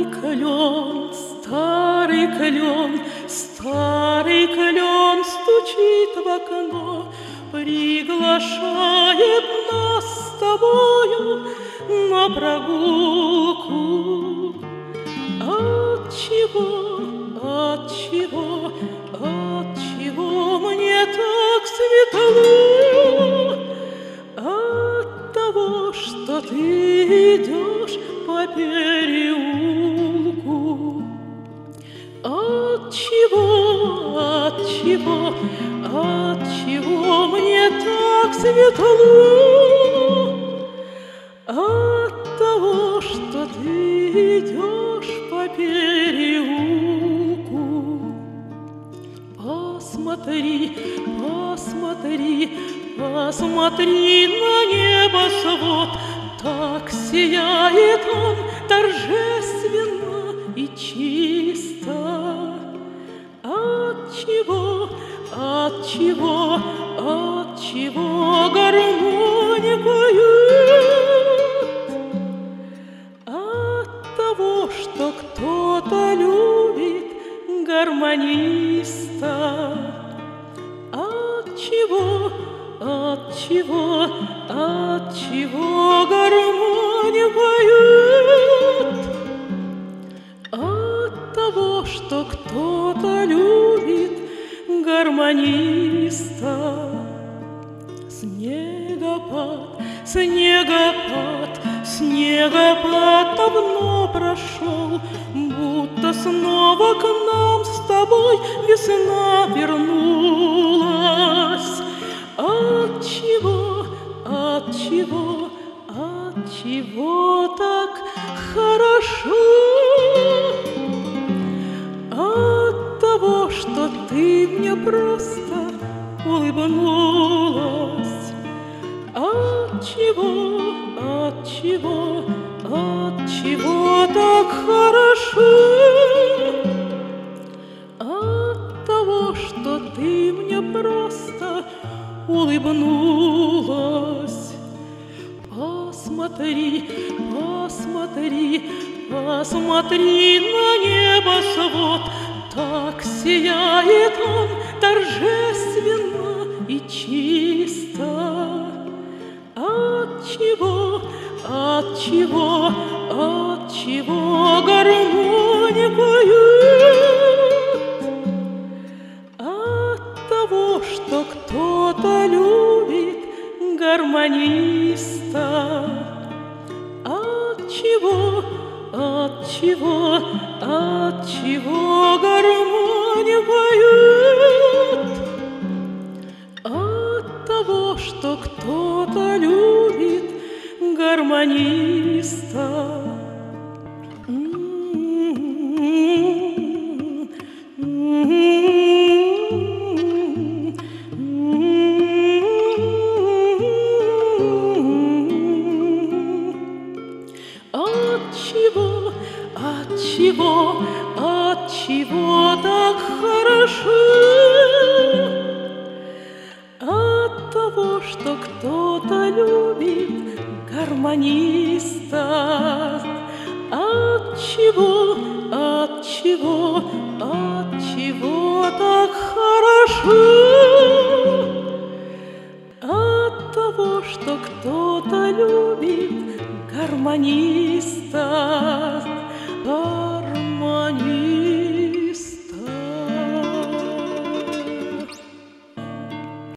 старый клен стучит в окно, приглашает нас с тобою на прогулку. Отчего мне так светло? Оттого, что ты идешь по переулку. Отчего мне так светло? Оттого, что ты идешь по переулку. Посмотри на небосвод, так сияет он торжественно и чисто. Отчего гармонь поет? Оттого, что кто-то любит гармониста. Отчего гармонь поет? Оттого, что кто-то любит гармониста. Снегопад давно прошел, будто снова к нам с тобой весна вернулась. Отчего так хорошо? Оттого, что ты мне просто улыбнулась. Отчего так хорошо? Оттого, что ты мне просто улыбнулась. Посмотри на небосвод, так сияет он торжественно и чисто. Отчего гармонь поет? Оттого, что кто-то любит гармониста. Отчего гармонь поет? Оттого, что кто-то любит гармониста. Отчего так хорошо? Оттого, что кто-то любит гармониста.